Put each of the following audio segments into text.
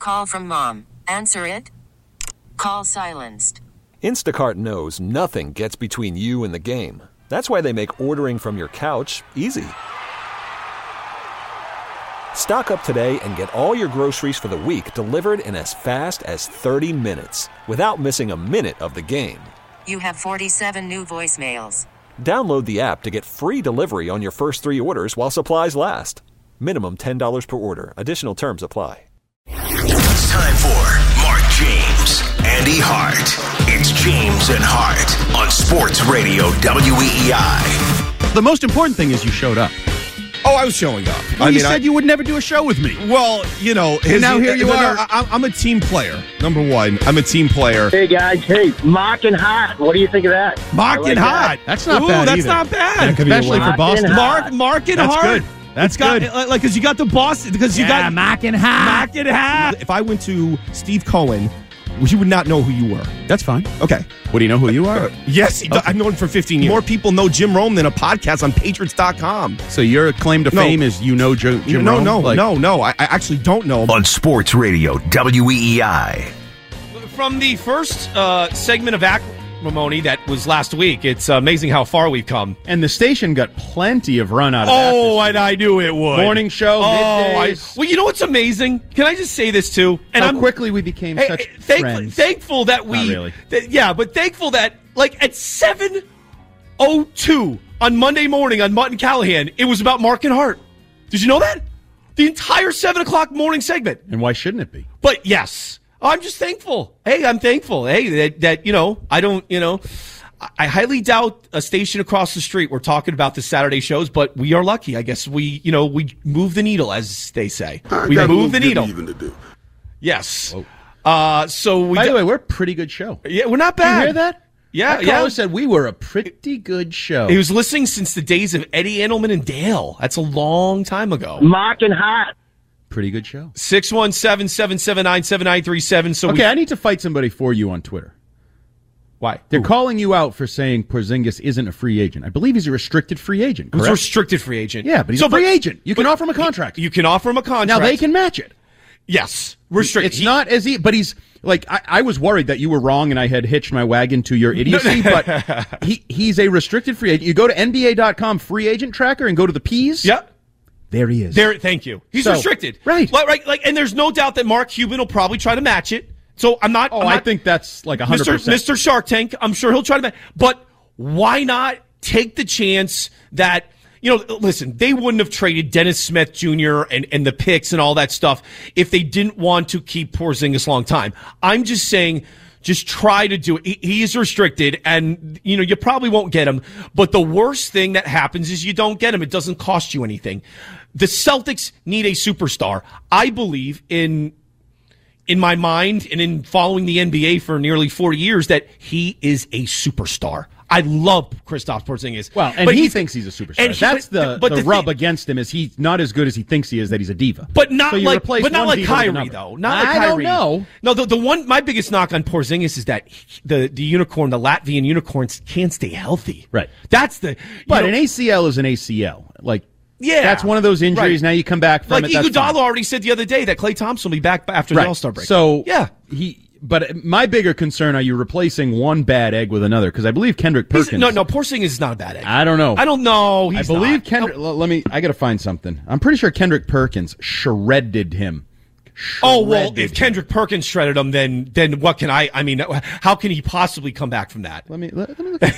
call from mom. Answer it. Call silenced. Instacart knows nothing gets between you and the game. That's why they make ordering from your couch easy. Stock up today and get all your groceries for the week delivered in as fast as 30 minutes without missing a minute of the game. You have 47 new voicemails. Download the app to get free delivery on your first 3 orders while supplies last. Minimum $10 per order. Additional terms apply. It's time for Mark James, Andy Hart. It's James and Hart on Sports Radio WEEI. The most important thing is you showed up. Oh, I was showing up. Well, you said you would never do a show with me. Well, you know. And now here you are. I'm a team player. Number one, I'm a team player. Hey, guys. Hey, Mock and Hot. What do you think of that? Mock and Hot. That's not bad That's either. not bad. Especially for Boston. Mark and That's Hart. good. That's good. Like, because you got the Boston. Because you got Mock and Hot. Mock and Hot. If I went to Steve Cohen, you would not know who you were. That's fine. Okay. What do you know who you are? Yes, I've known him for 15 years. More people know Jim Rome than a podcast on Patriots.com. So your claim to fame is Jim Rome? No. I actually don't know him. On Sports Radio WEEI. From the first segment of Acrimony that was last week, it's amazing how far we've come. And the station got plenty of run out of that. Oh, and I knew it would. Morning show, middays. Well, you know what's amazing? Can I just say this too? And how quickly we became such friends. Thankful that we... Not really. But thankful that, like, at 7:02 on Monday morning on Mutt and Callahan, it was about Mark and Hart. Did you know that? The entire 7 o'clock morning segment. And why shouldn't it be? But, yes... I'm just thankful. Hey, I'm thankful. Hey, that I don't, I highly doubt a station across the street we're talking about the Saturday shows, but we are lucky. I guess we move the needle, as they say. We move the needle. Even to do. Yes. By So the way, we're a pretty good show. Yeah, we're not bad. Did you hear that? Yeah, That caller said we were a pretty good show. He was listening since the days of Eddie Edelman and Dale. That's a long time ago. Mock and Hot. Pretty good show. 617-779-7937. So I need to fight somebody for you on Twitter. Why? They're calling you out for saying Porzingis isn't a free agent. I believe he's a restricted free agent, correct? He's a restricted free agent. Yeah, but he's a free agent. You can offer him a contract. You can offer him a contract. Now they can match it. Yes. Restricted. It's not as but he's like I was worried that you were wrong and I had hitched my wagon to your idiocy, but he's a restricted free agent. You go to NBA.com free agent tracker and go to the P's. Yep. There he is. Thank you. He's restricted. Right. And there's no doubt that Mark Cuban will probably try to match it. So I think that's like 100%. Mr. Shark Tank, I'm sure he'll try to match. But why not take the chance that, listen, they wouldn't have traded Dennis Smith Jr. and the picks and all that stuff if they didn't want to keep Porzingis a long time. I'm just saying, just try to do it. He is restricted, and you probably won't get him. But the worst thing that happens is you don't get him. It doesn't cost you anything. The Celtics need a superstar. I believe in my mind and in following the NBA for nearly 40 years that he is a superstar. I love Kristaps Porzingis. Well, and he thinks he's a superstar. That's the rub against him is he's not as good as he thinks he is, that he's a diva. But not like Kyrie, though. Not like Kyrie. I don't know. No, the one, my biggest knock on Porzingis is that the unicorn, the Latvian unicorns can't stay healthy. Right. That's an ACL is an ACL. Yeah. That's one of those injuries. Right. Now you come back from it. Iguodala already said the other day that Klay Thompson will be back after the All-Star break. So, yeah. But my bigger concern, are you replacing one bad egg with another? Because I believe Kendrick Perkins. No, Porzingis is not a bad egg. I don't know. I believe Kendrick. I got to find something. I'm pretty sure Kendrick Perkins shredded him. If Kendrick Perkins shredded him, then what can I mean, how can he possibly come back from that? Let me look.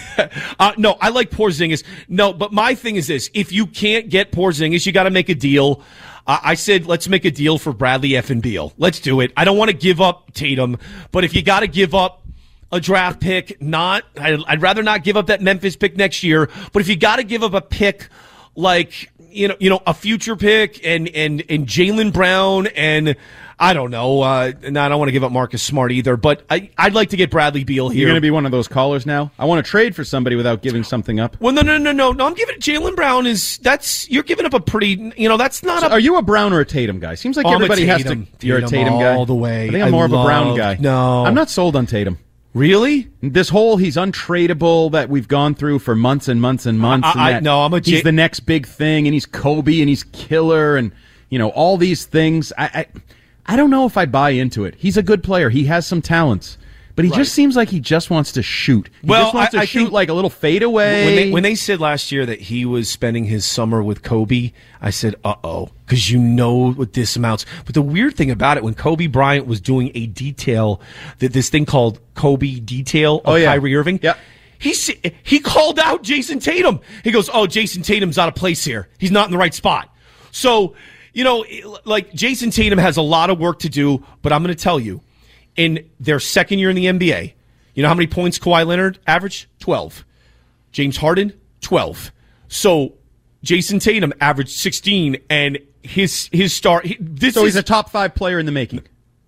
No, I like Porzingis. No, but my thing is this. If you can't get Porzingis, you got to make a deal. I said, let's make a deal for Bradley F. and Beal. Let's do it. I don't want to give up Tatum, but if you got to give up a draft pick, I'd rather not give up that Memphis pick next year, but if you got to give up a pick like, a future pick and Jaylen Brown and I don't know. I don't want to give up Marcus Smart either, but I'd like to get Bradley Beal here. You're going to be one of those callers now? I want to trade for somebody without giving something up. Well, no. I'm giving Jaylen Brown you're giving up a pretty, that's not Are you a Brown or a Tatum guy? Seems like everybody has to. You're a Tatum guy? All the way. I think I'm more of a Brown guy. No. I'm not sold on Tatum. Really? This whole he's untradeable that we've gone through for months and months and months. He's the next big thing, and he's Kobe, and he's killer, and all these things. I don't know if I buy into it. He's a good player. He has some talents. But he just seems like he just wants to shoot. He just wants to shoot like a little fadeaway. When they said last year that he was spending his summer with Kobe, I said, uh-oh, because you know what this amounts. But the weird thing about it, when Kobe Bryant was doing a detail, this thing called Kobe Detail of Kyrie Irving, he called out Jason Tatum. He goes, Jason Tatum's out of place here. He's not in the right spot. So, like Jason Tatum has a lot of work to do, but I'm going to tell you, in their second year in the NBA, you know how many points Kawhi Leonard averaged? 12. James Harden, 12. So Jason Tatum averaged 16, and his star. He's a top 5 player in the making.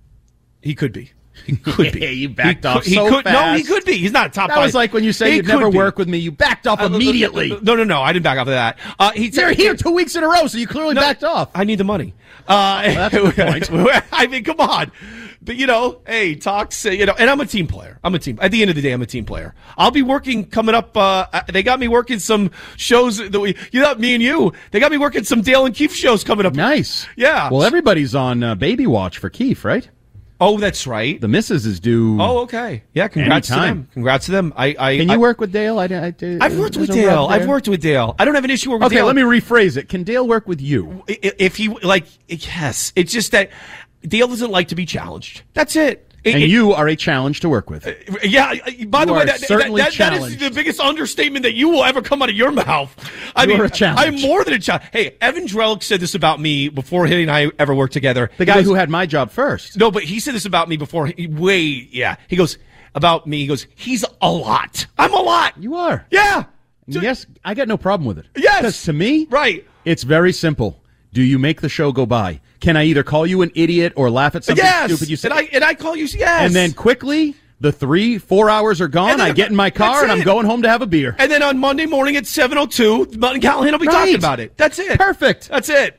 He could be. He could be. You backed off fast. No, he could be. He's not a top 5. That was like when you say you'd never work with me. You backed off immediately. No. I didn't back off of that. You're here 2 weeks in a row, so you clearly backed off. I need the money. That's a good point. I mean, come on. But, hey, talks, and I'm a team player. At the end of the day, I'm a team player. I'll be working coming up. They got me working some shows that me and you, they got me working some Dale and Keefe shows coming up. Nice. Yeah. Well, everybody's on baby watch for Keefe, right? Oh, that's right. The missus is due. Oh, okay. Yeah, congrats to them. Congrats to them. Can you work with Dale? I've worked with Dale. I don't have an issue with Dale. Okay, let me rephrase it. Can Dale work with you? If he, yes. It's just that Dale doesn't like to be challenged. That's it. You are a challenge to work with. Yeah. By the way, that is the biggest understatement that you will ever come out of your mouth. You're a challenge. I'm more than a challenge. Hey, Evan Drellick said this about me before he and I ever worked together. The guy who had my job first. No, but he said this about me before. He goes, about me, he goes, he's a lot. I'm a lot. You are. Yeah. Yes, I got no problem with it. Yes. Because to me, right, it's very simple. Do you make the show go by? Can I either call you an idiot or laugh at something stupid you said? And I call you, yes. And then quickly, the 3-4 hours are gone. I get in my car and I'm going home to have a beer. And then on Monday morning at 7:02, Mutton Callahan will be talking about it. That's it. Perfect. That's it.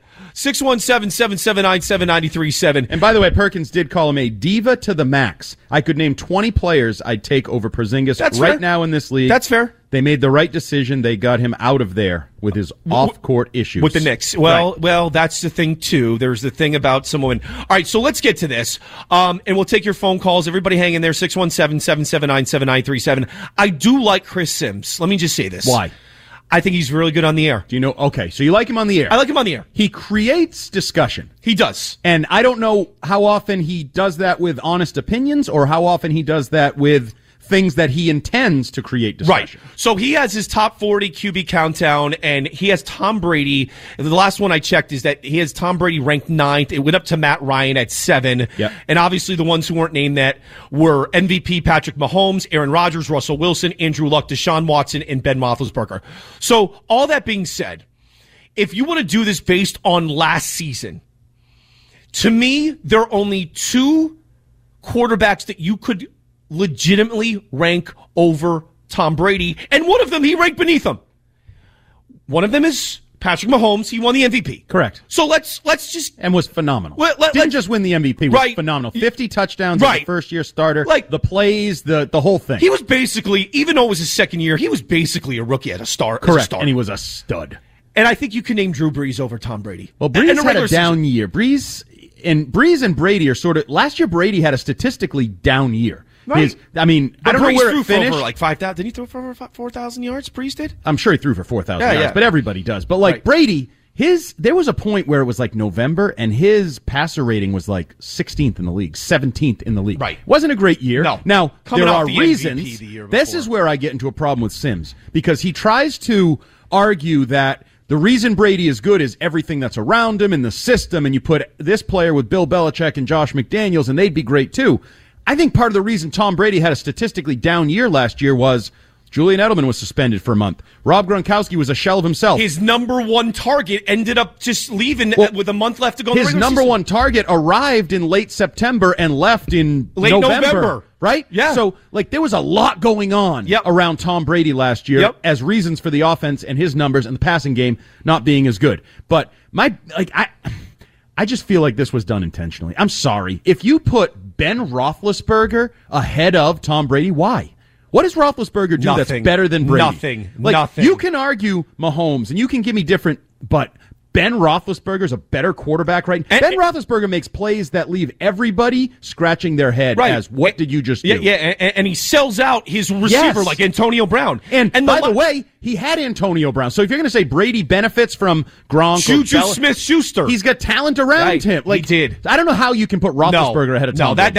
617-779-7937. And by the way, Perkins did call him a diva to the max. I could name 20 players I'd take over Porzingis now in this league. That's fair. They made the right decision. They got him out of there with his off-court issues. With the Knicks. Well, that's the thing, too. There's the thing about someone. All right, so let's get to this. And we'll take your phone calls. Everybody hang in there, 617-779-7937. I do like Chris Sims. Let me just say this. Why? I think he's really good on the air. Do you know? Okay, so you like him on the air. I like him on the air. He creates discussion. He does. And I don't know how often he does that with honest opinions or how often he does that with things that he intends to create discussion. Right. So he has his top 40 QB countdown, and he has Tom Brady. The last one I checked is that he has Tom Brady ranked 9th. It went up to Matt Ryan at 7. Yep. And obviously the ones who weren't named that were MVP Patrick Mahomes, Aaron Rodgers, Russell Wilson, Andrew Luck, Deshaun Watson, and Ben Roethlisberger. So all that being said, if you want to do this based on last season, to me, there are only 2 quarterbacks that you could legitimately rank over Tom Brady, and one of them he ranked beneath him. One of them is Patrick Mahomes. He won the MVP. Correct. So let's just and was phenomenal. Didn't just win the MVP. Was phenomenal. 50 touchdowns as a first-year starter. Like the plays, the whole thing. He was basically, even though it was his second year, he was basically a rookie at a start. Correct. And he was a stud. And I think you can name Drew Brees over Tom Brady. Well, Brees had a down year. Brees and Brady are sort of. Last year, Brady had a statistically down year. Right. I don't know where it finished. For over like 5,000. Did he throw for over 4,000 yards? Brees did? I'm sure he threw for 4,000 yards, but everybody does. But like Brady, there was a point where it was like November, and his passer rating was like 16th in the league, 17th in the league. Right. Wasn't a great year. No. Now, Coming there off are the reasons. MVP the year This before. is where I get into a problem with Sims, because he tries to argue that the reason Brady is good is everything that's around him and the system, and you put this player with Bill Belichick and Josh McDaniels, and they'd be great too. I think part of the reason Tom Brady had a statistically down year last year was Julian Edelman was suspended for a month. Rob Gronkowski was a shell of himself. His number one target ended up just leaving with a month left to go. His number one target arrived in late September and left in late November. Right? Yeah. So, there was a lot going on around Tom Brady last year as reasons for the offense and his numbers and the passing game not being as good. But I just feel like this was done intentionally. I'm sorry. If you put Ben Roethlisberger ahead of Tom Brady, why? What does Roethlisberger do that's better than Brady? Nothing. You can argue Mahomes, and you can give me different, but Ben Roethlisberger's a better quarterback, right? Ben Roethlisberger makes plays that leave everybody scratching their head as, what did you just do? Yeah, and he sells out his receiver like Antonio Brown. And by the way, he had Antonio Brown. So if you're going to say Brady benefits from Gronk Juju Smith-Schuster, he's got talent around him. Like, he did. I don't know how you can put Roethlisberger ahead of Tom Brady.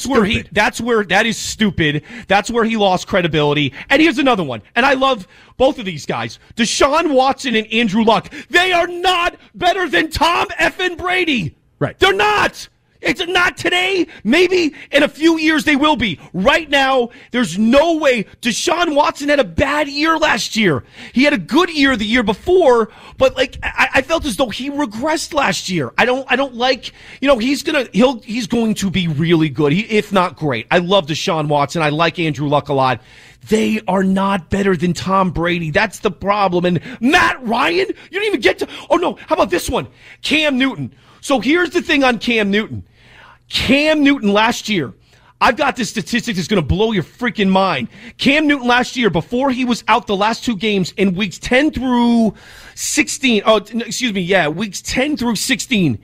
That is stupid. That's where he lost credibility. And here's another one. And I love both of these guys. Deshaun Watson and Andrew Luck. They are not better than Tom effing Brady. Right. They're not. It's not today. Maybe in a few years they will be. Right now, there's no way. Deshaun Watson had a bad year last year. He had a good year the year before, but like I felt as though he regressed last year. I don't like, he's going to be really good, if not great. I love Deshaun Watson. I like Andrew Luck a lot. They are not better than Tom Brady. That's the problem. And Matt Ryan, you didn't even get to. Oh no, how about this one? Cam Newton. So here's the thing on Cam Newton. Cam Newton last year, I've got this statistic that's going to blow your freaking mind. Cam Newton last year, before he was out the last two games in weeks 10 through 16, weeks 10 through 16,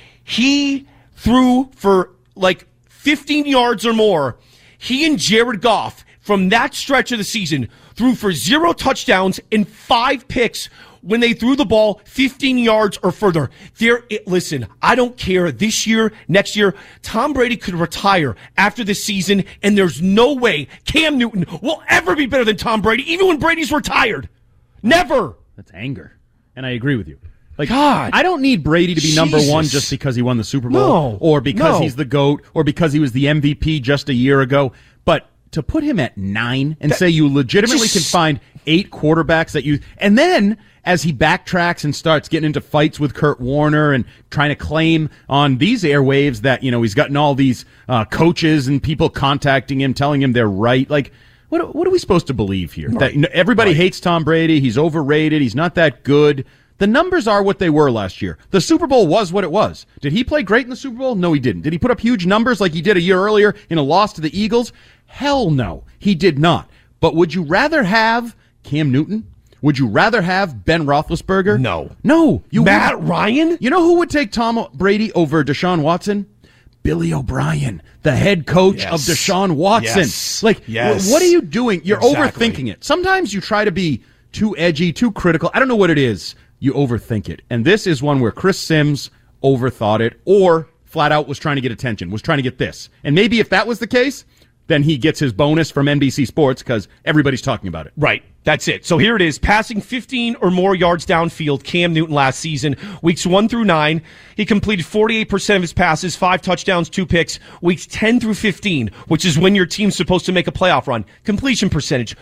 he threw for like 15 yards or more. He and Jared Goff, from that stretch of the season, threw for 0 touchdowns and 5 picks when they threw the ball 15 yards or further. Listen, I don't care this year, next year. Tom Brady could retire after this season, and there's no way Cam Newton will ever be better than Tom Brady, even when Brady's retired. Never. That's anger. And I agree with you. Like, God. I don't need Brady to be number one just because he won the Super Bowl or because he's the GOAT or because he was the MVP just a year ago. But to put him at 9 and say you legitimately can find 8 quarterbacks that you, and then as he backtracks and starts getting into fights with Kurt Warner and trying to claim on these airwaves that, he's gotten all these coaches and people contacting him, telling him they're right. Like, what are we supposed to believe here? Right. That everybody hates Tom Brady. He's overrated. He's not that good. The numbers are what they were last year. The Super Bowl was what it was. Did he play great in the Super Bowl? No, he didn't. Did he put up huge numbers like he did a year earlier in a loss to the Eagles? Hell no, he did not. But would you rather have Cam Newton? Would you rather have Ben Roethlisberger? No. Matt Ryan? You know who would take Tom Brady over Deshaun Watson? Billy O'Brien, the head coach of Deshaun Watson. What are you doing? You're overthinking it. Sometimes you try to be too edgy, too critical. I don't know what it is. You overthink it. And this is one where Chris Sims overthought it or flat out was trying to get attention, was trying to get this. And maybe if that was the case, then he gets his bonus from NBC Sports because everybody's talking about it. Right. That's it. So here it is. Passing 15 or more yards downfield, Cam Newton last season, weeks 1 through 9. He completed 48% of his passes, 5 touchdowns, 2 picks. Weeks 10 through 15, which is when your team's supposed to make a playoff run. Completion percentage,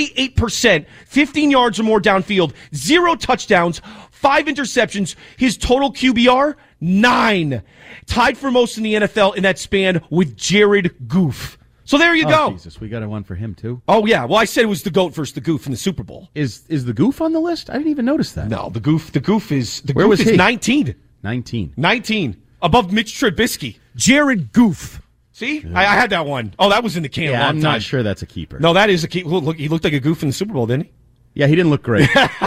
38%, 15 yards or more downfield, 0 touchdowns, 5 interceptions. His total QBR, 9. Tied for most in the NFL in that span with Jared Goff. So there you go. Jesus, we got a one for him too. Oh yeah, well I said it was the GOAT versus the Goof in the Super Bowl. Is the Goof on the list? I didn't even notice that. No, the Goof is Where was he? 19. 19 above Mitch Trubisky. Jared Goff. See, I had that one. Oh, that was in the can. Yeah, a long I'm time. not sure that's a keeper. No, that is a keeper. Look, he looked like a Goof in the Super Bowl, didn't he? Yeah, he didn't look great.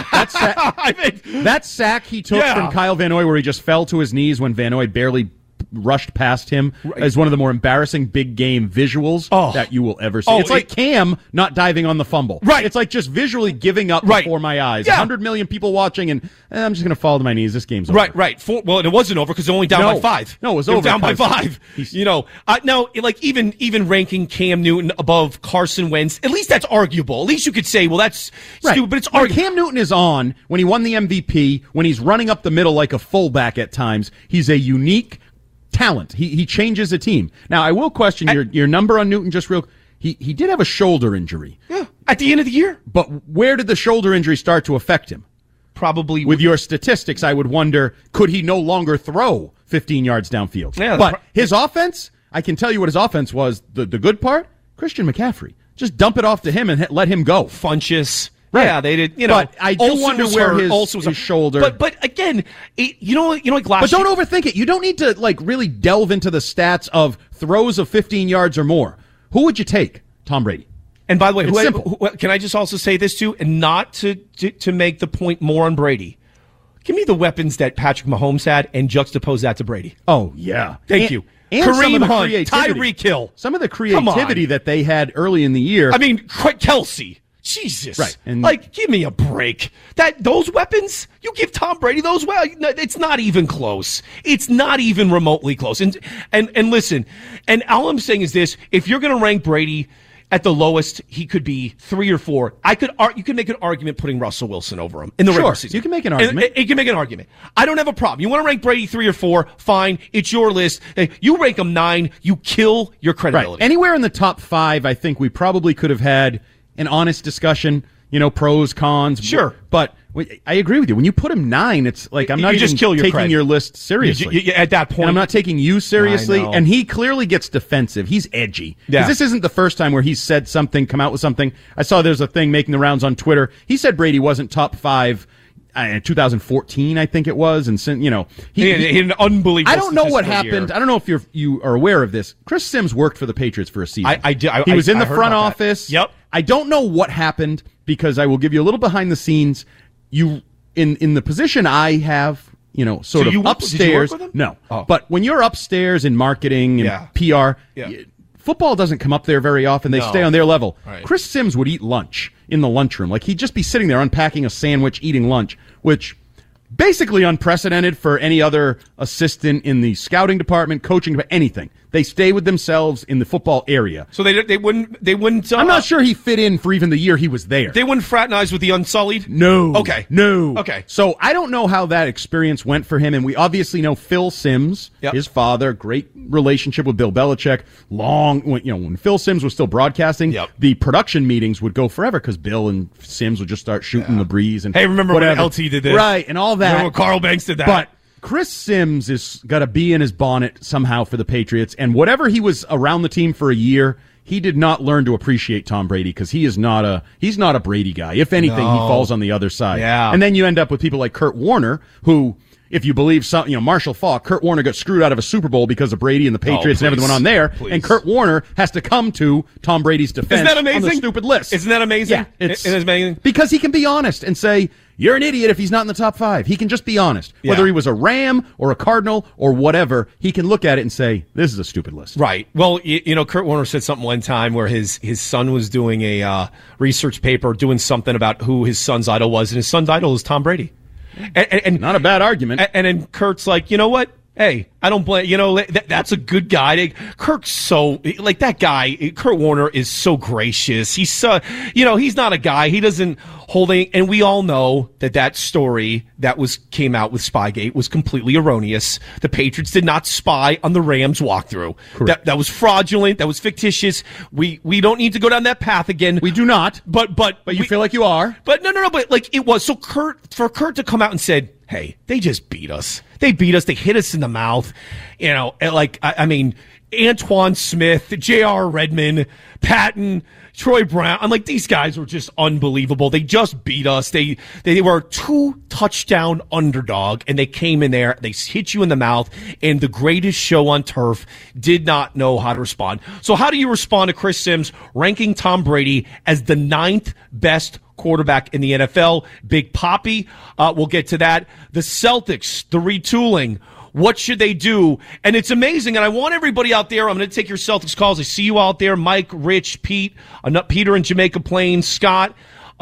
That sack he took from Kyle Van Noy, where he just fell to his knees when Van Noy barely rushed past him, is one of the more embarrassing big game visuals that you will ever see. It's like Cam not diving on the fumble. Right. It's like just visually giving up before my eyes. 100 million people watching, and I'm just going to fall to my knees. This game's over. Right. Well, it wasn't over because they're only down by 5. No, it was over. Down by 5. Now, like even ranking Cam Newton above Carson Wentz, at least that's arguable. At least you could say, well, that's stupid, but it's arguable. Cam Newton is on when he won the MVP, when he's running up the middle like a fullback at times. He's a unique talent. He changes a team. Now, I will question your number on Newton just real. He did have a shoulder injury. Yeah, at the end of the year. But where did the shoulder injury start to affect him? Probably with your statistics, I would wonder, could he no longer throw 15 yards downfield? Yeah, but his offense, I can tell you what his offense was. The good part, Christian McCaffrey. Just dump it off to him and let him go. Funchess. Right. Yeah, they did. But I do wonder where his shoulder. But again, like last. But don't overthink it. You don't need to really delve into the stats of throws of 15 yards or more. Who would you take? Tom Brady. And by the way, can I just also say this too, and not to make the point more on Brady? Give me the weapons that Patrick Mahomes had and juxtapose that to Brady. Oh, yeah. Thank you. And Kareem Hunt, Tyreek Hill. Some of the creativity that they had early in the year. I mean, Kelsey. Jesus. Right. And give me a break. Those weapons, you give Tom Brady those, it's not even close. It's not even remotely close. And listen, and all I'm saying is this, if you're going to rank Brady at the lowest, he could be 3 or 4. You could make an argument putting Russell Wilson over him in the regular season. You can make an argument. You can make an argument. I don't have a problem. You want to rank Brady 3 or 4, fine. It's your list. Hey, you rank him 9, you kill your credibility. Right. Anywhere in the top 5, I think we probably could have had an honest discussion, pros, cons. Sure. But I agree with you. When you put him 9, it's like I'm not even taking your list seriously. At that point. And I'm not taking you seriously. And he clearly gets defensive. He's edgy. Because this isn't the first time where he's said something, come out with something. I saw there's a thing making the rounds on Twitter. He said Brady wasn't top 5 in 2014, I think it was. And, he had an unbelievable I don't know what happened. I don't know if you are aware of this. Chris Sims worked for the Patriots for a season. He was in the front office. Yep. I don't know what happened because I will give you a little behind the scenes. You in the position I have, sort of upstairs. Did you work with him? No. But when you're upstairs in marketing and PR, football doesn't come up there very often. They stay on their level. Right. Chris Sims would eat lunch in the lunchroom. Like he'd just be sitting there unpacking a sandwich, eating lunch, which basically unprecedented for any other assistant in the scouting department, coaching, anything. They stay with themselves in the football area. So they wouldn't. I'm not sure he fit in for even the year he was there. They wouldn't fraternize with the Unsullied? No. Okay. No. Okay. So I don't know how that experience went for him, and we obviously know Phil Simms, his father, great relationship with Bill Belichick. When Phil Simms was still broadcasting, the production meetings would go forever because Bill and Simms would just start shooting the breeze. And hey, remember whatever. when LT did this? Right, and all that. Remember when Carl Banks did that? But Chris Sims has got to be in his bonnet somehow for the Patriots, and whatever he was around the team for a year, he did not learn to appreciate Tom Brady because he's not a Brady guy. If anything, he falls on the other side. Yeah. And then you end up with people like Kurt Warner, who, if you believe Marshall Faulk, Kurt Warner got screwed out of a Super Bowl because of Brady and the Patriots and everything went on there, and Kurt Warner has to come to Tom Brady's defense. Isn't that amazing? On the stupid list. Isn't that amazing? Yeah, it's amazing because he can be honest and say, you're an idiot if he's not in the top 5. He can just be honest. Whether he was a Ram or a Cardinal or whatever, he can look at it and say, this is a stupid list. Right. Well, Kurt Warner said something one time where his son was doing a research paper, doing something about who his son's idol was, and his son's idol is Tom Brady. And not a bad argument. And then Kurt's like, you know what? Hey, I don't blame, that's a good guy. Kirk's so, that guy, Kurt Warner is so gracious. He's so, he's not a guy. He doesn't hold any, and we all know that story that came out with Spygate was completely erroneous. The Patriots did not spy on the Rams walkthrough. That was fraudulent. That was fictitious. We don't need to go down that path again. We do not. But you feel like you are. But no, but it was. So for Kurt to come out and said, hey, they just beat us. They beat us. They hit us in the mouth. Antoine Smith, J.R. Redmond, Patton, Troy Brown. I'm like, these guys were just unbelievable. They just beat us. They were a 2-touchdown underdog, and they came in there. They hit you in the mouth, and the greatest show on turf did not know how to respond. So how do you respond to Chris Sims ranking Tom Brady as the 9th best quarterback in the NFL? Big Papi, we'll get to that. The Celtics, the retooling. What should they do? And it's amazing, and I want everybody out there, I'm going to take your Celtics calls. I see you out there, Mike, Rich, Pete, Peter in Jamaica Plains, Scott,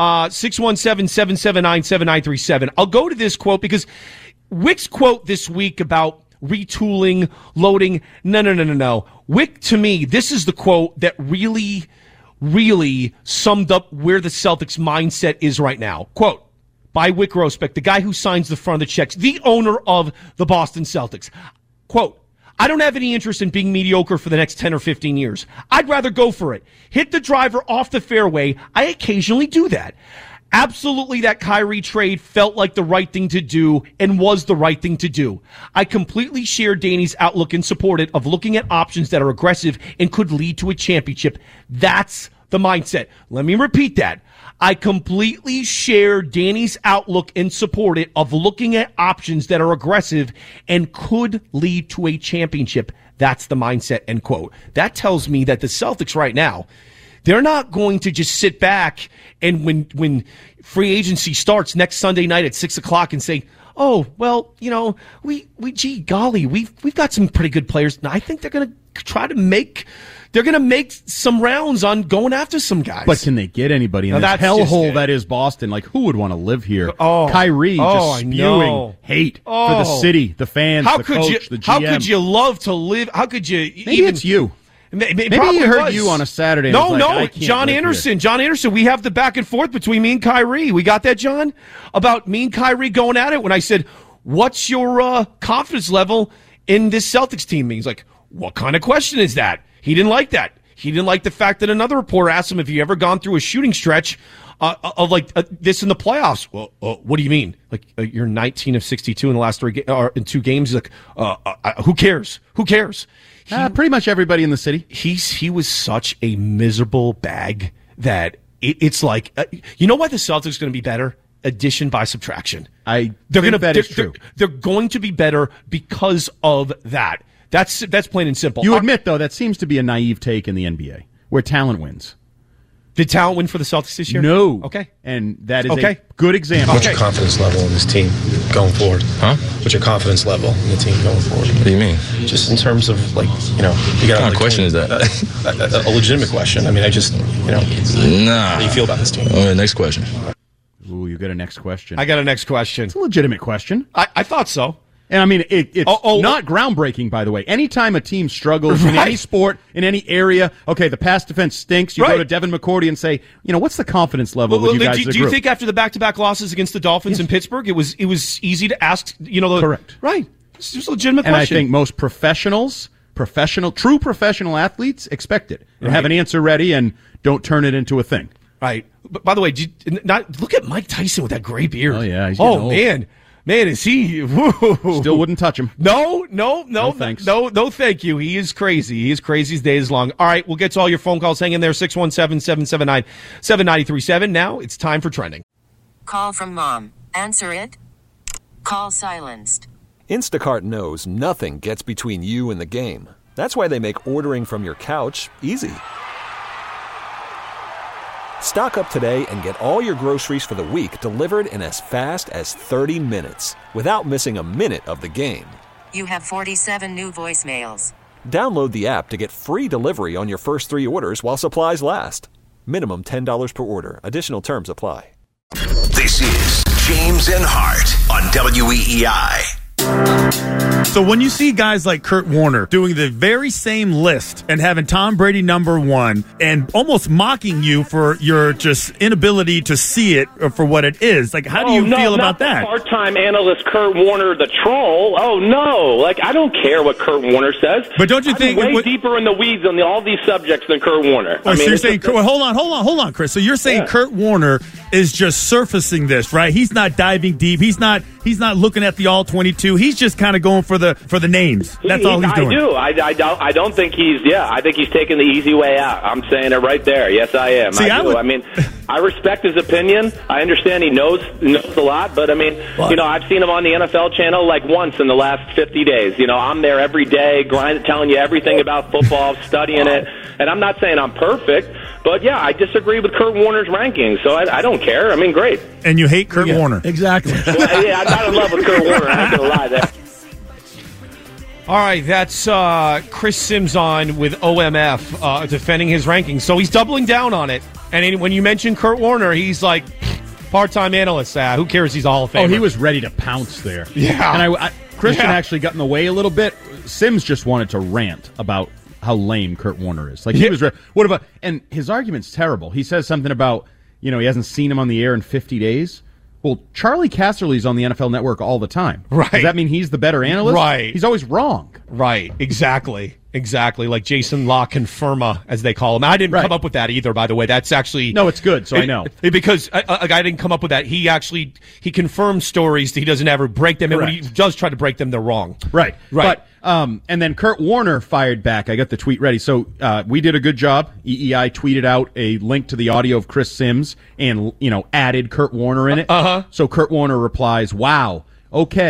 617-779-7937. I'll go to this quote because Wick's quote this week about retooling, loading, no. Wick, to me, this is the quote that really summed up where the Celtics mindset is right now. Quote, by Wick Grousbeck, the guy who signs the front of the checks, the owner of the Boston Celtics. Quote, I don't have any interest in being mediocre for the next 10 or 15 years. I'd rather go for it. Hit the driver off the fairway. I occasionally do that. Absolutely, that Kyrie trade felt like the right thing to do and was the right thing to do. I completely share Danny's outlook and support it of looking at options that are aggressive and could lead to a championship. That's the mindset. Let me repeat that. I completely share Danny's outlook and support it of looking at options that are aggressive and could lead to a championship. That's the mindset, end quote. That tells me that the Celtics right now, they're not going to just sit back and when free agency starts next Sunday night at 6 o'clock and say, oh, well, gee golly, we've got some pretty good players. Now, I think they're going to try to make some rounds on going after some guys. But can they get anybody in this hellhole that is Boston? Like, who would want to live here? Kyrie just spewing hate for the city, the fans, the coach, the GM. How could you love to live? How could you Maybe it's you. Maybe he heard you on a Saturday. No, John Anderson. John Anderson. We have the back and forth between me and Kyrie. We got that, John? About me and Kyrie going at it when I said, what's your confidence level in this Celtics team? He's like, what kind of question is that? He didn't like that. He didn't like the fact that another reporter asked him if he ever gone through a shooting stretch of this in the playoffs. Well, what do you mean? Like you're 19 of 62 in the last in 2 games. He's like, who cares? Who cares? Pretty much everybody in the city. He was such a miserable bag that it's like, you know why the Celtics are going to be better? Addition by subtraction. That's true. They're going to be better because of that. That's plain and simple. You admit, though, that seems to be a naive take in the NBA, where talent wins. Did talent win for the Celtics this year? No. Okay. And that is a good example. What's your confidence level in this team going forward? Huh? What's your confidence level in the team going forward? What do you mean? Just in terms of, you got what kind of question is that? A legitimate question. I mean, Nah. How do you feel about this team? Next question. Ooh, you got a next question. I got a next question. It's a legitimate question. I thought so. And I mean, it's not groundbreaking, by the way. Anytime a team struggles in any sport, in any area, okay, the pass defense stinks. You go to Devin McCourty and say, what's the confidence level with you guys as a group? Do you think after the back-to-back losses against the Dolphins in Pittsburgh, it was easy to ask, Correct. Right. It's just a legitimate question. And I think most true professional athletes expect it and have an answer ready and don't turn it into a thing. Right. But by the way, look at Mike Tyson with that gray beard. Oh, yeah. He's getting old. Man, is he? Whoa. Still wouldn't touch him. No, thanks. No, thank you. He is crazy. He is crazy as day is long. All right, we'll get to all your phone calls. Hang in there, 617-779-7937. Now it's time for trending. Call from mom. Answer it. Call silenced. Instacart knows nothing gets between you and the game. That's why they make ordering from your couch easy. Stock up today and get all your groceries for the week delivered in as fast as 30 minutes without missing a minute of the game. You have 47 new voicemails. Download the app to get free delivery on your first 3 orders while supplies last. Minimum $10 per order. Additional terms apply. This is James and Hart on WEEI. So when you see guys like Kurt Warner doing the very same list and having Tom Brady number 1 and almost mocking you for your just inability to see it for what it is, like how do you feel about that? Part-time analyst Kurt Warner, the troll. Oh no! I don't care what Kurt Warner says. But don't you think way deeper in the weeds on all these subjects than Kurt Warner? So you're saying, hold on, Chris. So you're saying Kurt Warner is just surfacing this, right? He's not diving deep. He's not looking at the all 22. He's just kind of going for the names. That's all he's doing. I don't think he's. Yeah, I think he's taking the easy way out. I'm saying it right there. Yes, I am. See, I mean, I respect his opinion. I understand he knows a lot, but I mean, I've seen him on the NFL channel like once in the last 50 days. I'm there every day, telling you everything about football, studying it, and I'm not saying I'm perfect, but yeah, I disagree with Kurt Warner's rankings, so I don't care. I mean, great. And you hate Kurt Warner. Exactly. Well, yeah, I'm not in love with Kurt Warner. I'm not going to lie there. All right, that's Chris Sims on with OMF defending his rankings. So he's doubling down on it. And when you mention Kurt Warner, he's like, part-time analyst. Who cares? He's a Hall of Famer. Oh, he was ready to pounce there. Yeah. And Christian actually got in the way a little bit. Sims just wanted to rant about how lame Kurt Warner is. Like, he was what about? And his argument's terrible. He says something about, he hasn't seen him on the air in 50 days. Well, Charlie Casserly's on the NFL Network all the time. Right. Does that mean he's the better analyst? Right. He's always wrong. Right. Exactly. Like Jason La Confirma, as they call him. I didn't come up with that either, by the way. That's actually... No, it's good, so I know. Because a guy didn't come up with that. He confirms stories that he doesn't ever break them. Correct. And when he does try to break them, they're wrong. Right. But, and then Kurt Warner fired back. I got the tweet ready. So we did a good job. EEI tweeted out a link to the audio of Chris Sims and, added Kurt Warner in it. Uh-huh. So Kurt Warner replies, wow, okay.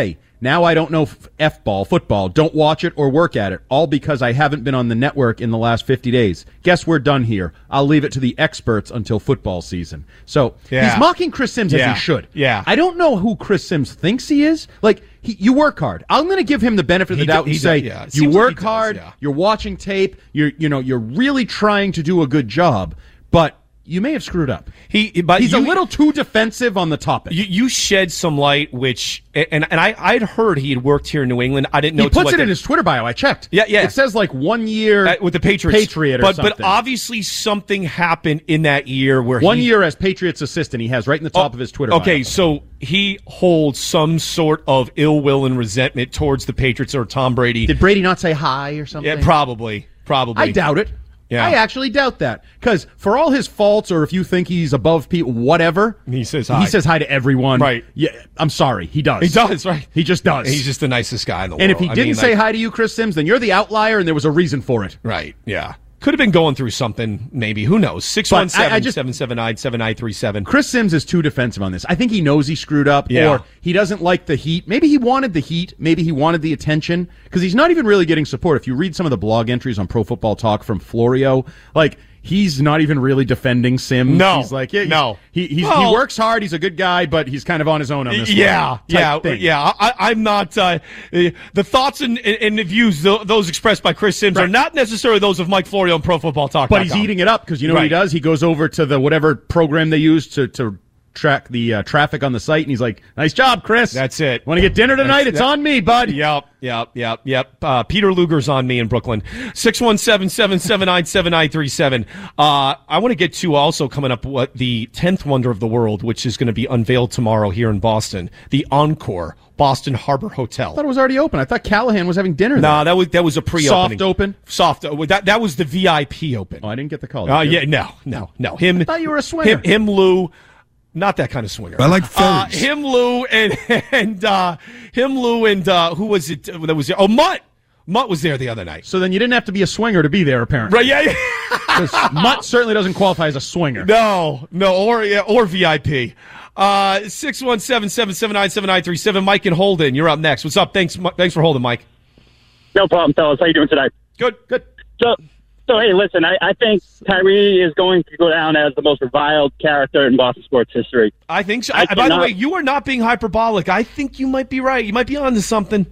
Now I don't know F-ball, football, don't watch it or work at it, all because I haven't been on the network in the last 50 days. Guess we're done here. I'll leave it to the experts until football season. So he's mocking Chris Sims as he should. Yeah. I don't know who Chris Sims thinks he is. Like, you work hard. I'm going to give him the benefit of the doubt and say, you work hard, you're watching tape, you're really trying to do a good job, but you may have screwed up. He's a little too defensive on the topic. You shed some light, which and I'd heard he had worked here in New England. I didn't know. He puts it in his Twitter bio. I checked. Yeah. It says like 1 year with the Patriots, Patriot or something. But obviously something happened in that year where 1 year as Patriots assistant. He has right in the top of his Twitter bio. Okay, so he holds some sort of ill will and resentment towards the Patriots or Tom Brady. Did Brady not say hi or something? Yeah, probably. I doubt it. Yeah. I actually doubt that. Because for all his faults, or if you think he's above people, whatever, he says hi. He says hi to everyone. Right. Yeah, I'm sorry. He does. He does, right. He just does. He's just the nicest guy in the world. And if he didn't say hi to you, Chris Sims, then you're the outlier and there was a reason for it. Right, yeah. Could have been going through something, maybe. Who knows? 617-779-7937. Chris Sims is too defensive on this. I think he knows he screwed up, or he doesn't like the heat. Maybe he wanted the heat. Maybe he wanted the attention, because he's not even really getting support. If you read some of the blog entries on Pro Football Talk from Florio, like, he's not even really defending Sims. No. He's like, he works hard. He's a good guy, but he's kind of on his own on this thing. I'm not. The thoughts and the views, those expressed by Chris Sims, are not necessarily those of Mike Florio and Pro Football Talk. But he's eating it up, because you know what he does? He goes over to the whatever program they use to track the traffic on the site, and he's like, "Nice job, Chris. That's it. Want to get dinner tonight? It's on me, bud." Yep. Peter Luger's on me in Brooklyn. 617-779-7937. I want to get to also coming up what the 10th wonder of the world, which is going to be unveiled tomorrow here in Boston, the Encore Boston Harbor Hotel. I thought it was already open. I thought Callahan was having dinner there. No, that was a pre-opening. Soft open? That was the VIP open. Oh, I didn't get the call. No. Him. I thought you were a swinger. Him, Lou. Not that kind of swinger. I like furries. Him, Lou, and who was it that was there? Oh, Mutt. Mutt was there the other night. So then you didn't have to be a swinger to be there, apparently. Right, yeah. Because Mutt certainly doesn't qualify as a swinger. No, or VIP. 617-779-7937. Mike and Holden, you're up next. What's up? Thanks for holding, Mike. No problem, fellas. How you doing today? Good. So hey, listen, I think Kyrie is going to go down as the most reviled character in Boston sports history. I think so. By the way, you are not being hyperbolic. I think you might be right. You might be onto something.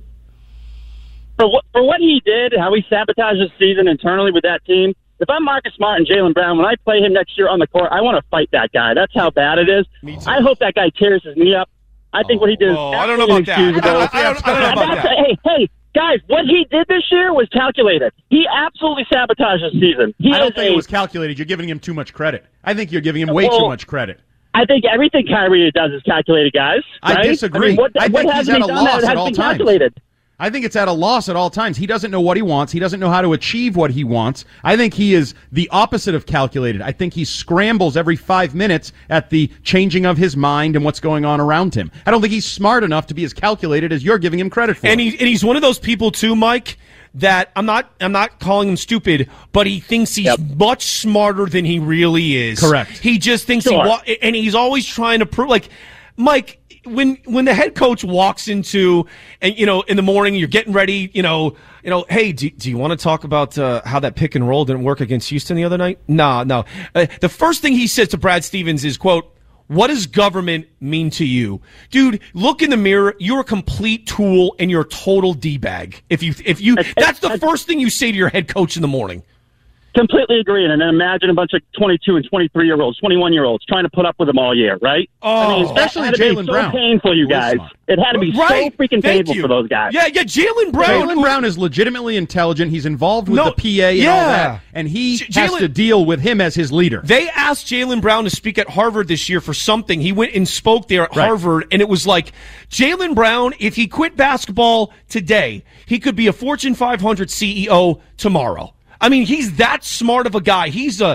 For what he did, how he sabotaged the season internally with that team, if I'm Marcus Smart and Jaylen Brown, when I play him next year on the court, I want to fight that guy. That's how bad it is. Me too. I hope that guy tears his knee up. I think what he did is I don't know about that. I don't know about that. Hey, guys, what he did this year was calculated. He absolutely sabotaged the season. I don't think it was calculated. You're giving him too much credit. I think you're giving him way too much credit. I think everything Kyrie does is calculated, guys. Right? I disagree. I think he's at a loss at all times. Calculated? I think it's at a loss at all times. He doesn't know what he wants. He doesn't know how to achieve what he wants. I think he is the opposite of calculated. I think he scrambles every 5 minutes at the changing of his mind and what's going on around him. I don't think he's smart enough to be as calculated as you're giving him credit for. And he's one of those people too, Mike, that I'm not calling him stupid, but he thinks he's much smarter than he really is. Correct. He just thinks and he's always trying to prove, like, Mike, when the head coach walks into, and in the morning you're getting ready, hey, do you want to talk about how that pick and roll didn't work against Houston the other night? No. The first thing he says to Brad Stevens is, quote, "What does government mean to you?" Dude, look in the mirror. You're a complete tool and you're a total D-bag. If you that's the first thing you say to your head coach in the morning. Completely agree. And then imagine a bunch of 22 and 23-year-olds, 21-year-olds trying to put up with them all year, right? Oh, especially Jaylen Brown. So painful, you guys. It had to be so freaking painful for those guys. Yeah, Jaylen Brown. Jaylen Brown is legitimately intelligent. He's involved with the PA and all that. And he has to deal with him as his leader. They asked Jaylen Brown to speak at Harvard this year for something. He went and spoke there at Harvard, and it was like, Jaylen Brown, if he quit basketball today, he could be a Fortune 500 CEO tomorrow. I mean, he's that smart of a guy. He doesn't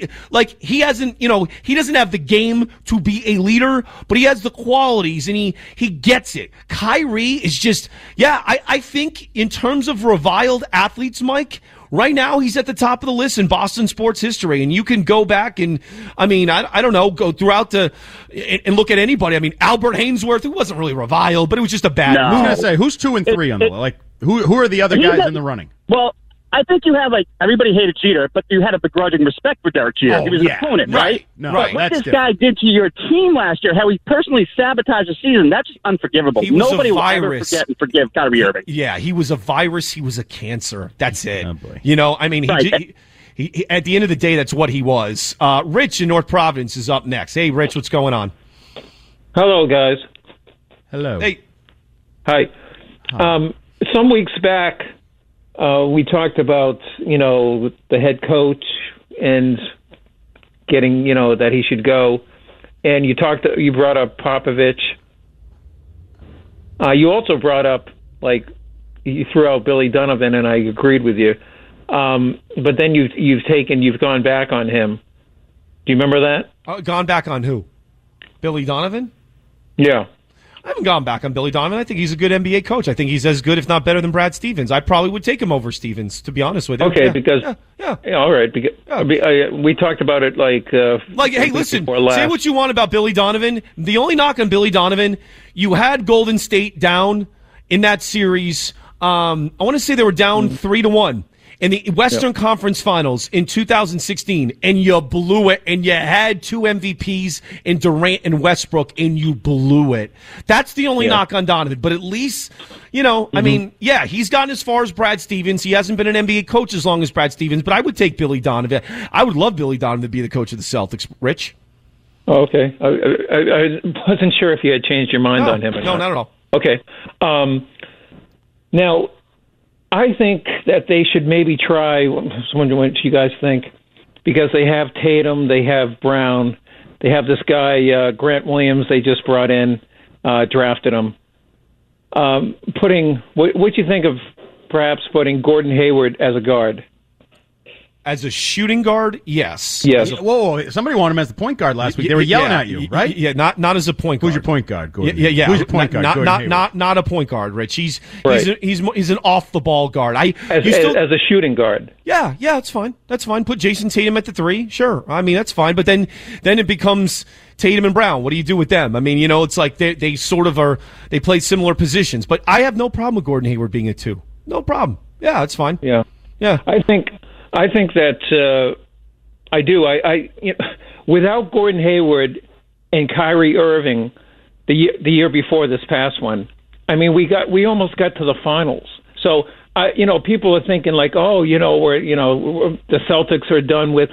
have the game to be a leader, but he has the qualities and he gets it. Kyrie is just, I think in terms of reviled athletes, Mike, right now he's at the top of the list in Boston sports history. And you can go back and, I don't know, go throughout and look at anybody. I mean, Albert Hainsworth, who wasn't really reviled, but it was just a bad I was going to say, who's 2 and 3 on the list? Like, who are the other guys in the running? Well, I think you have, everybody hated Jeter, but you had a begrudging respect for Derek Jeter. He was an opponent, right? No, but what this guy did to your team last year, how he personally sabotaged the season, that's just unforgivable. Nobody will ever forget and forgive Kyrie Irving. Yeah, he was a virus. He was a cancer. That's it. Oh, boy. He at the end of the day, that's what he was. Rich in North Providence is up next. Hey, Rich, what's going on? Hello, guys. Hello. Hey. Hi. Some weeks back, we talked about, the head coach and getting, that he should go. And you brought up Popovich. You also brought up, you threw out Billy Donovan, and I agreed with you. But then you've gone back on him. Do you remember that? Gone back on who? Billy Donovan? Yeah. I haven't gone back on Billy Donovan. I think he's a good NBA coach. I think he's as good, if not better, than Brad Stevens. I probably would take him over Stevens, to be honest with you. Okay, all right. Because, we talked about it hey, listen, say what you want about Billy Donovan. The only knock on Billy Donovan, you had Golden State down in that series. I want to say they were down 3-1. In the Western Conference Finals in 2016, and you blew it, and you had 2 MVPs in Durant and Westbrook, and you blew it. That's the only knock on Donovan. But at least, he's gotten as far as Brad Stevens. He hasn't been an NBA coach as long as Brad Stevens, but I would take Billy Donovan. I would love Billy Donovan to be the coach of the Celtics. Rich? Oh, okay. I wasn't sure if you had changed your mind on him or not. No, not at all. Okay. Now, I think that they should maybe try. I was wondering what you guys think, because they have Tatum, they have Brown, they have this guy Grant Williams. They just brought in, drafted him. What do you think of perhaps putting Gordon Hayward as a guard? As a shooting guard, yes. Yes. Whoa, somebody wanted him as the point guard last week. They were yelling at you, right? Yeah, not as a point guard. Who's your point guard, Gordon? Yeah. Who's your point guard? Not a point guard, Rich. He's an off the ball guard. As a shooting guard. Yeah, that's fine. That's fine. Put Jason Tatum at the 3. Sure. That's fine. But then it becomes Tatum and Brown. What do you do with them? It's like they sort of are. They play similar positions. But I have no problem with Gordon Hayward being a 2. No problem. Yeah, that's fine. Yeah. I think that I do. Without Gordon Hayward and Kyrie Irving, the year before this past one, we almost got to the finals. So people are thinking the Celtics are done with.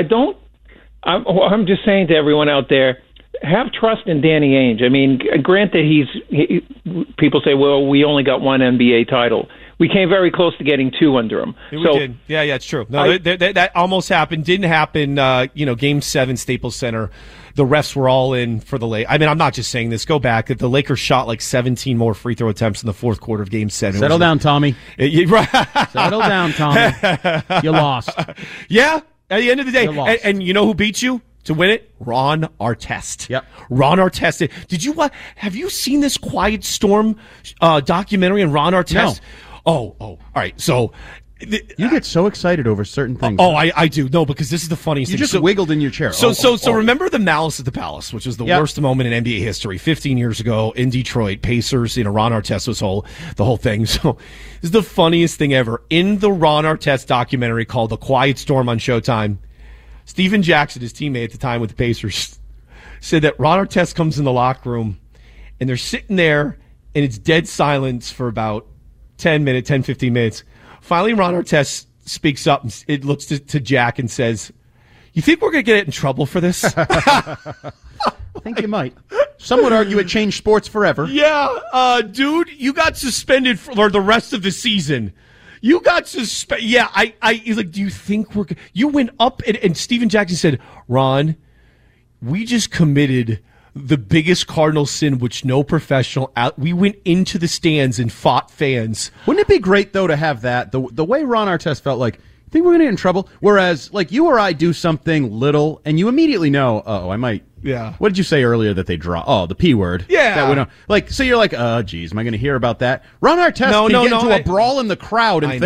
I'm just saying to everyone out there, have trust in Danny Ainge. Granted, people say, well, we only got 1 NBA title. We came very close to getting 2 under him. We did. Yeah, it's true. No, that almost happened. Didn't happen. Game 7, Staples Center. The refs were all in for the Lakers. I'm not just saying this. Go back. The Lakers shot 17 more free throw attempts in the fourth quarter of Game 7. Settle down, Tommy. Settle down, Tommy. You lost. Yeah. At the end of the day, and you know who beat you to win it? Ron Artest. Yep. Ron Artest. Have you seen this Quiet Storm documentary on Ron Artest? No. Oh, all right. So you get so excited over certain things. Oh, I do. No, because this is the funniest thing. You just wiggled in your chair. So remember the Malice at the Palace, which was the worst moment in NBA history 15 years ago in Detroit. Pacers, Ron Artest was the whole thing. So this is the funniest thing ever. In the Ron Artest documentary called The Quiet Storm on Showtime, Steven Jackson, his teammate at the time with the Pacers, said that Ron Artest comes in the locker room and they're sitting there and it's dead silence for about 15 minutes. Finally, Ron Artest speaks up and it looks to Jack and says, "You think we're going to get in trouble for this?" I think you might. Some would argue it changed sports forever. Yeah, dude, you got suspended for the rest of the season. You got suspended. Yeah, he's like, do you think you went up and Steven Jackson said, "Ron, we just committed the biggest cardinal sin, which no professional we went into the stands and fought fans." Wouldn't it be great though to have that the way Ron Artest felt like, you think we're gonna get in trouble? Whereas you or I do something little and you immediately know, I might. Yeah. What did you say earlier that they draw? Oh, the P word. Yeah. That we know. So you're like, oh geez, am I gonna hear about that? Ron Artest can get into a brawl in the crowd and think,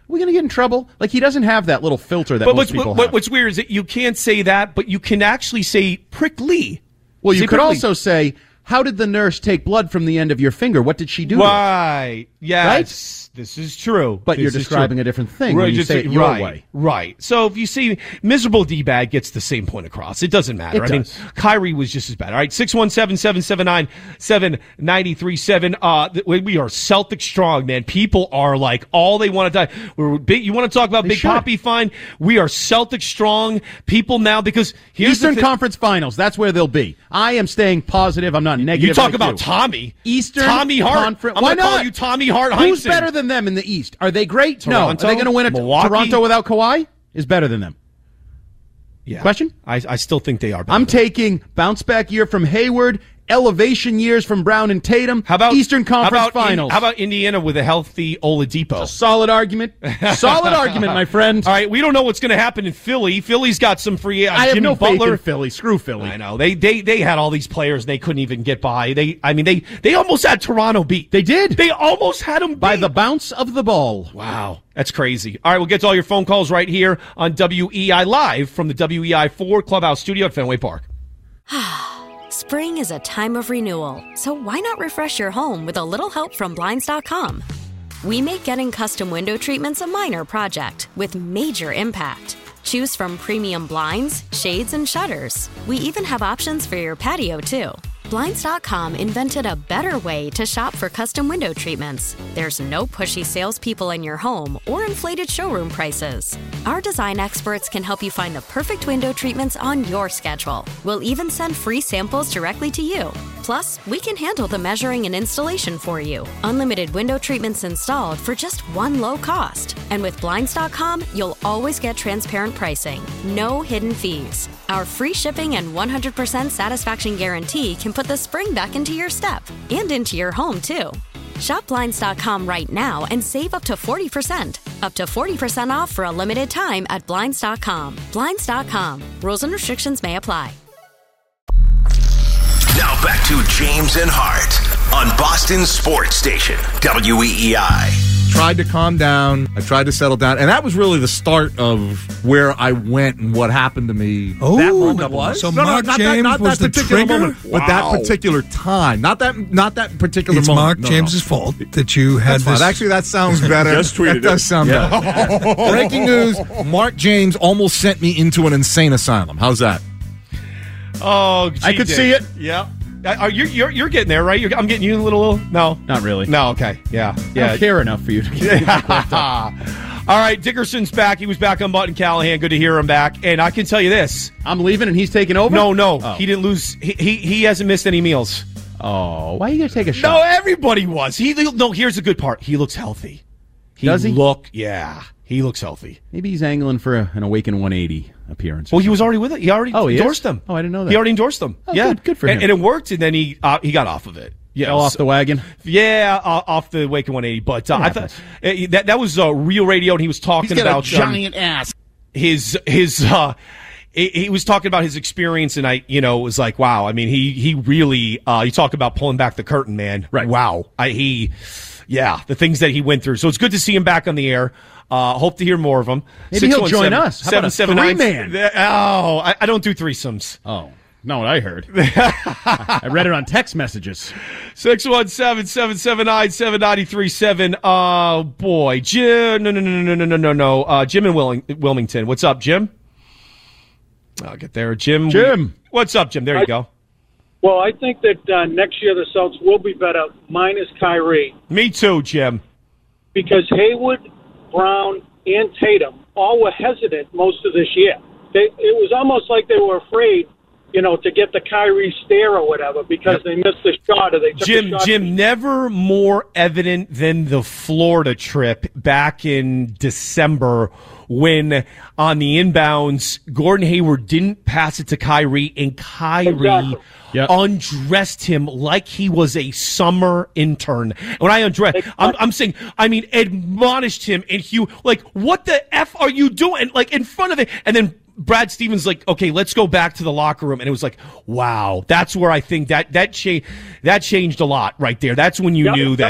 we going to get in trouble? Like, he doesn't have that little filter that most people have. What's weird is that you can't say that, but you can actually say prickly. Well, you could also say, how did the nurse take blood from the end of your finger? What did she do? Right. Yes. Right? This is true. But you're describing a different thing when you say it your way. Right. So if you see miserable D-bag gets the same point across. It doesn't matter. I mean, Kyrie was just as bad. All right, 617-779-7937. We are Celtic strong, man. People are like, all they want to die. You want to talk about Big Poppy? Fine. We are Celtic strong people now because here's Eastern Conference Finals. That's where they'll be. I am staying positive. I'm not negative. You talk about Tommy. Tommy Hart. Conference. I'm going to call you Tommy Hart. Who's better than them in the East? Are they great? Toronto? No. Are they going to win it? Toronto without Kawhi is better than them. Yeah. Question? I still think they are better. I'm taking bounce back year from Hayward, elevation years from Brown and Tatum. How about Eastern Conference Finals? How about Indiana with a healthy Oladipo? A solid argument. Solid argument, my friend. All right, we don't know what's going to happen in Philly. Philly's got some free. I have Jimmy no Butler. faith in Philly. Screw Philly. I know they had all these players and they couldn't even get by. They almost had Toronto beat. They did. They almost had them beat. By the bounce of the ball. Wow. That's crazy. All right, we'll get to all your phone calls right here on WEI Live from the WEI 4 Clubhouse Studio at Fenway Park. Spring is a time of renewal, so why not refresh your home with a little help from Blinds.com? We make getting custom window treatments a minor project with major impact. Choose from premium blinds, shades, and shutters. We even have options for your patio, too. Blinds.com invented a better way to shop for custom window treatments. There's no pushy salespeople in your home or inflated showroom prices. Our design experts can help you find the perfect window treatments on your schedule. We'll even send free samples directly to you. Plus, we can handle the measuring and installation for you. Unlimited window treatments installed for just one low cost. And with Blinds.com, you'll always get transparent pricing. No hidden fees. Our free shipping and 100% satisfaction guarantee can put the spring back into your step and into your home, too. Shop Blinds.com right now and save up to 40%. Up to 40% off for a limited time at Blinds.com. Blinds.com. Rules and restrictions may apply. Now back to James and Hart on Boston Sports Station, WEEI. Tried to calm down. I tried to settle down. And that was really the start of where I went and what happened to me. Oh, that it was? So Mark James was the trigger? Moment, but that particular time. Not that particular moment. It's Mark James's fault that you had this. Actually, that sounds better. Just tweeted that does sound better. Breaking news, Mark James almost sent me into an insane asylum. How's that? Oh, I could see it. Yeah. You're getting there, right? I'm getting you a little. No, not really. No, okay, yeah. I don't care enough for you to get All right, Dickerson's back. He was back on Button Callahan. Good to hear him back. And I can tell you this: I'm leaving, and he's taking over. No, he didn't lose. He hasn't missed any meals. Oh, why are you gonna take a shot? No, everybody was. Here's the good part. He looks healthy. Does he? Yeah, he looks healthy. Maybe he's angling for an Awaken 180 appearance. Well, he was already with it. He already endorsed them. Oh, I didn't know that. He already endorsed them. Oh, yeah, good for him. And it worked, and then he got off of it. Yeah, fell off the wagon. Yeah, off the Awaken 180. But I thought that was Real Radio, and he was talking about a giant ass. He was talking about his experience, and I was like, wow. I mean, he really you talk about pulling back the curtain, man. Right. Wow. The things that he went through. So it's good to see him back on the air. Hope to hear more of him. Maybe he'll join us. How about a three-man? Oh, I don't do threesomes. Oh, not what I heard. I read it on text messages. 617-779-7937. Oh, boy. Jim. No. Jim in Wilmington. What's up, Jim? I'll get there. Jim. What's up, Jim? There you go. Well, I think that next year the Celtics will be better minus Kyrie. Me too, Jim. Because Hayward, Brown, and Tatum all were hesitant most of this year. It was almost like they were afraid, to get the Kyrie stare or whatever because they missed the shot or they took a shot. Jim, never more evident than the Florida trip back in December when on the inbounds, Gordon Hayward didn't pass it to Kyrie, and Kyrie undressed him like he was a summer intern. When I I'm saying, admonished him, and like, what the F are you doing? Like, in front of it, and then Brad Stevens like, okay, let's go back to the locker room. And it was like, wow, that's where I think that changed a lot right there. That's when you knew that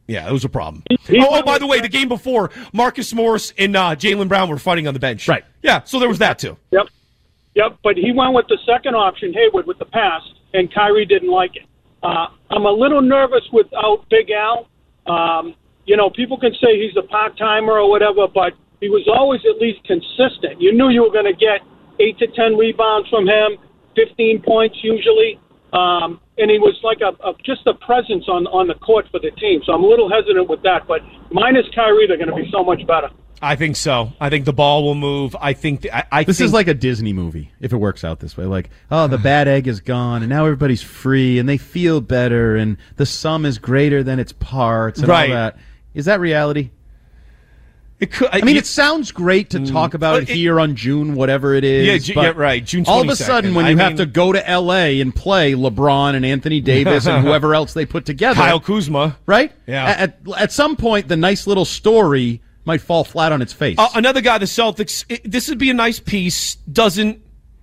Yeah, it was a problem. By the way, the game before, Marcus Morris and Jaylen Brown were fighting on the bench. Right. Yeah, so there was that too. Yep, but he went with the second option, Hayward, with the pass, and Kyrie didn't like it. I'm a little nervous without Big Al. People can say he's a part-timer or whatever, but he was always at least consistent. You knew you were going to get 8 to 10 rebounds from him, 15 points usually, and he was like just a presence on the court for the team. So I'm a little hesitant with that, but minus Kyrie, they're going to be so much better. I think so. I think the ball will move. I think this is like a Disney movie if it works out this way. Like, the bad egg is gone, and now everybody's free, and they feel better, and the sum is greater than its parts, and all that. Is that reality? It could. It sounds great to talk about it here on June, whatever it is. Yeah, right. June 22nd. All of a sudden, when you have to go to L.A. and play LeBron and Anthony Davis and whoever else they put together, Kyle Kuzma, right? Yeah. At some point, the nice little story might fall flat on its face. Another guy, the Celtics. This would be a nice piece. Doesn't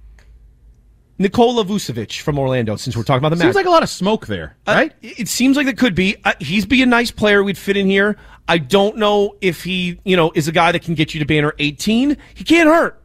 Nikola Vucevic from Orlando? Since we're talking about the Magic, seems like a lot of smoke there, right? It seems like it could be. He's be a nice player. We'd fit in here. I don't know if he, is a guy that can get you to banner 18. He can't hurt.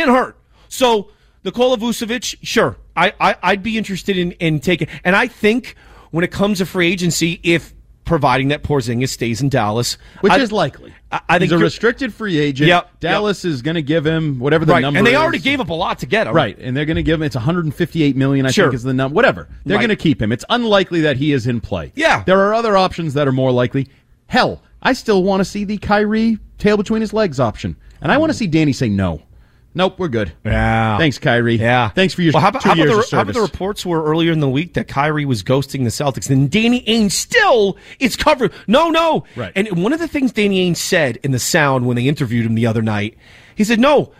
So Nikola Vucevic, sure. I'd be interested in taking. And I think when it comes to free agency, if providing that Porzingis stays in Dallas, which is likely. I think he's a restricted free agent. Yep, Dallas is going to give him whatever the number is. And they already gave up a lot to get him. Right, and they're going to give him, it's $158 million, I think is the number. Whatever. They're going to keep him. It's unlikely that he is in play. Yeah. There are other options that are more likely. Hell, I still want to see the Kyrie tail between his legs option. And I want to see Danny say no. Nope, we're good. Yeah. Thanks, Kyrie. Yeah. Thanks for your 2 years of service. How about the reports were earlier in the week that Kyrie was ghosting the Celtics, and Danny Ainge still is covered. No. Right. And one of the things Danny Ainge said in the Sound when they interviewed him the other night, he said, no,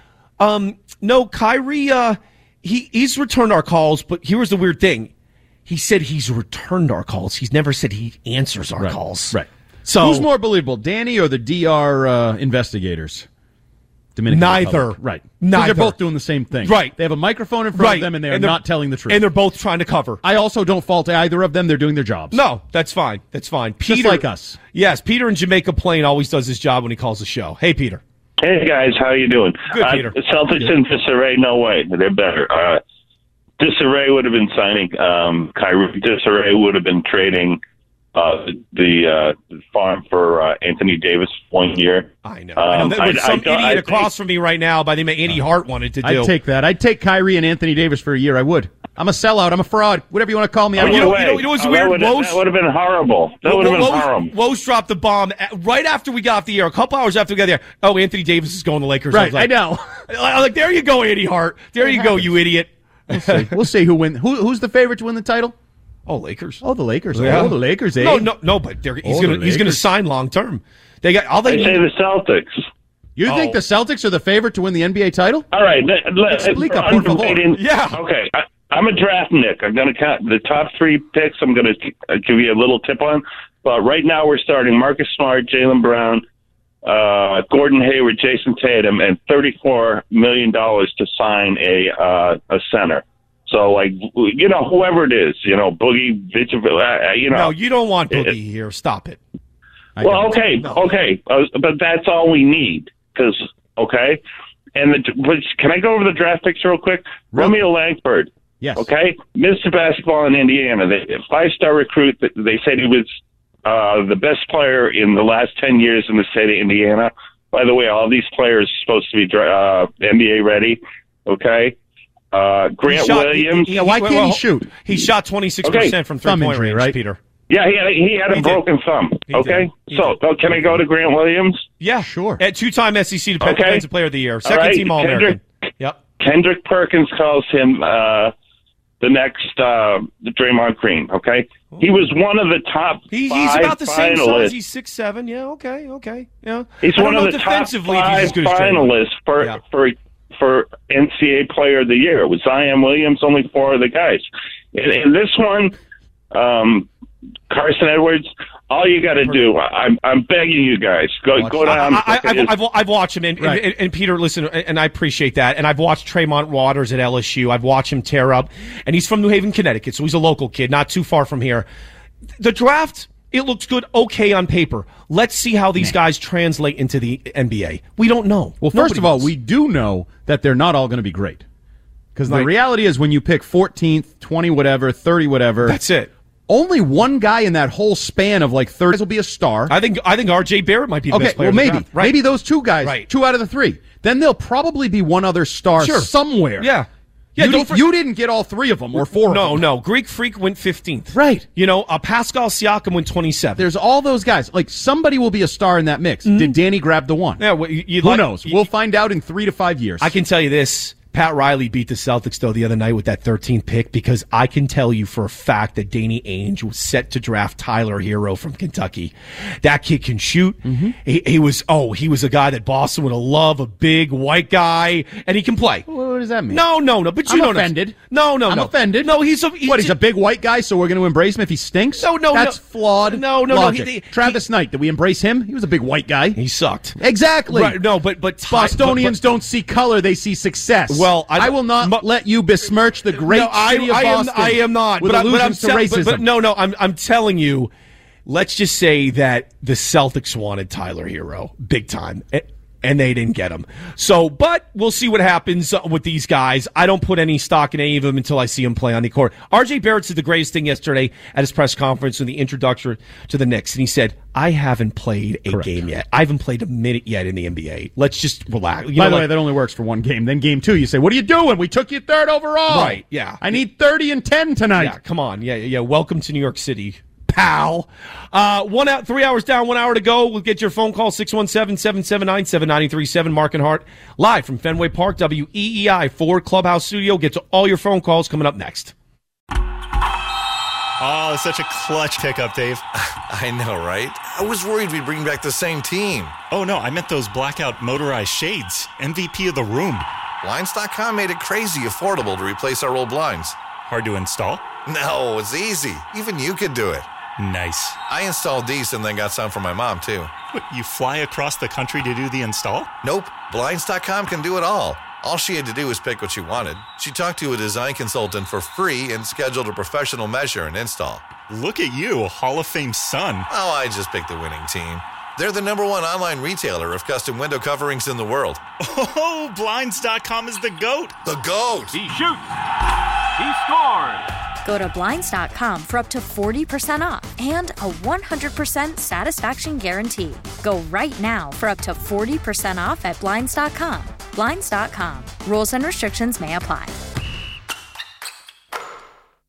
Kyrie, he's returned our calls, but here was the weird thing. He said he's returned our calls. He's never said he answers our calls. Right. So who's more believable, Danny or the DR investigators? Dominican Neither. Republic. Right. Neither. They're both doing the same thing. Right. They have a microphone in front of them, and they're not telling the truth. And they're both trying to cover. I also don't fault either of them. They're doing their jobs. No, that's fine. Peter, just like us. Yes, Peter in Jamaica Plain always does his job when he calls the show. Hey, Peter. Hey, guys. How you doing? Good, Peter. Celtics in disarray? No way. They're better. Disarray would have been signing Kyrie. Disarray would have been trading the farm for Anthony Davis 1 year. I know. There's some idiot across from me right now by the name Andy Hart wanted to do. I'd take that. I'd take Kyrie and Anthony Davis for a year. I would. I'm a sellout. I'm a fraud. Whatever you want to call me. You know what's weird? That would have been horrible. Woj dropped the bomb right after we got off the air, a couple hours after we got there. Oh, Anthony Davis is going to Lakers. Right, I know. I'm like, there you go, Andy Hart. There you go, you idiot. We'll see who wins. Who's the favorite to win the title? Oh, Lakers. Oh, the Lakers. Yeah. Oh, the Lakers. Eh? No, but he's gonna sign long term. They got all they say the Celtics. You think the Celtics are the favorite to win the NBA title? All right. Yeah. Okay. I'm a draft Nick. I'm going to count the top 3 picks. I'm going to give you a little tip on. But right now we're starting Marcus Smart, Jaylen Brown, Gordon Hayward, Jason Tatum, and $34 million to sign a center. So, whoever it is, Boogie, Viceville, No, you don't want Boogie here. Stop it. Okay. But that's all we need. Okay? And can I go over the draft picks real quick? Romeo Langford. Yes. Okay? Mr. Basketball in Indiana. 5-star recruit. They said he was the best player in the last 10 years in the state of Indiana. By the way, all these players are supposed to be NBA ready. Okay? Grant Williams. Why can't he shoot? He shot 26% from three-point range, right? Peter. Yeah, he had a broken thumb. Okay? Can I go to Grant Williams? Yeah, sure. At 2-time SEC Defensive Player of the Year. Second-team All-American. Yep. Kendrick Perkins calls him the next Draymond Green, okay? He was one of the top He's five about the same finalists. size. He's 6'7". Yeah, okay. Yeah. He's one of the top 5 finalists for NCAA Player of the Year. It was Zion Williams, only 4 of the guys. In this one, Carson Edwards, all you got to do, I'm begging you guys, go down. I've watched him, and Peter, listen, and I appreciate that. And I've watched Tremont Waters at LSU. I've watched him tear up, and he's from New Haven, Connecticut, so he's a local kid, not too far from here. The draft, It looks good, okay on paper. Let's see how these guys translate into the NBA. We don't know. Well, first of all, we do know that they're not all going to be great. Because the reality is when you pick 14th, 20 whatever, 30 whatever. That's it. Only one guy in that whole span of like 30 will be a star. I think R.J. Barrett might be the best player. Okay, well, maybe. Right. Maybe those two guys, 2 out of the 3. Then there'll probably be one other star somewhere. Yeah. You didn't get all 3 of them or 4 of them. No. Greek Freak went 15th. Right. Pascal Siakam went 27th. There's all those guys. Like, somebody will be a star in that mix. Did Danny grab the one? Yeah, who knows? We'll find out in 3 to 5 years. I can tell you this. Pat Riley beat the Celtics, though, the other night with that 13th pick, because I can tell you for a fact that Danny Ainge was set to draft Tyler Hero from Kentucky. That kid can shoot. Mm-hmm. He was a guy that Boston would love, a big white guy, and he can play. What does that mean? No, but I'm offended. No. I'm offended. No, he's a big white guy, so we're going to embrace him if he stinks? No. That's flawed logic. No. Travis Knight, did we embrace him? He was a big white guy. He sucked. Exactly. Right, no, but Bostonians don't see color, they see success. Well, I will not let you besmirch the great city of Boston. I am not. With allusions to racism. But no. I'm telling you. Let's just say that the Celtics wanted Tyler Hero big time, and they didn't get him. So, but we'll see what happens with these guys. I don't put any stock in any of them until I see them play on the court. R.J. Barrett said the greatest thing yesterday at his press conference in the introduction to the Knicks, and he said, I haven't played a game yet. I haven't played a minute yet in the NBA. Let's just relax. By the way, that only works for one game. Then game 2, you say, what are you doing? We took you 3rd overall. Right, yeah. I need 30 and 10 tonight. Yeah, come on. Yeah. Welcome to New York City, pal. 3 hours down, 1 hour to go. We'll get your phone call, 617-779-7937. Mark and Hart, live from Fenway Park, WEEI Ford Clubhouse Studio. Get to all your phone calls coming up next. Oh, such a clutch pickup, Dave. I know, right? I was worried we'd bring back the same team. Oh, no, I meant those blackout motorized shades. MVP of the room. Blinds.com made it crazy affordable to replace our old blinds. Hard to install? No, it's easy. Even you could do it. Nice. I installed these and then got some for my mom, too. What, you fly across the country to do the install? Nope. Blinds.com can do it all. All she had to do was pick what she wanted. She talked to a design consultant for free and scheduled a professional measure and install. Look at you, a Hall of Fame son. Oh, I just picked the winning team. They're the #1 online retailer of custom window coverings in the world. Oh, Blinds.com is the GOAT. The GOAT. He shoots. He scores. Go to Blinds.com for up to 40% off and a 100% satisfaction guarantee. Go right now for up to 40% off at Blinds.com. Blinds.com. Rules and restrictions may apply.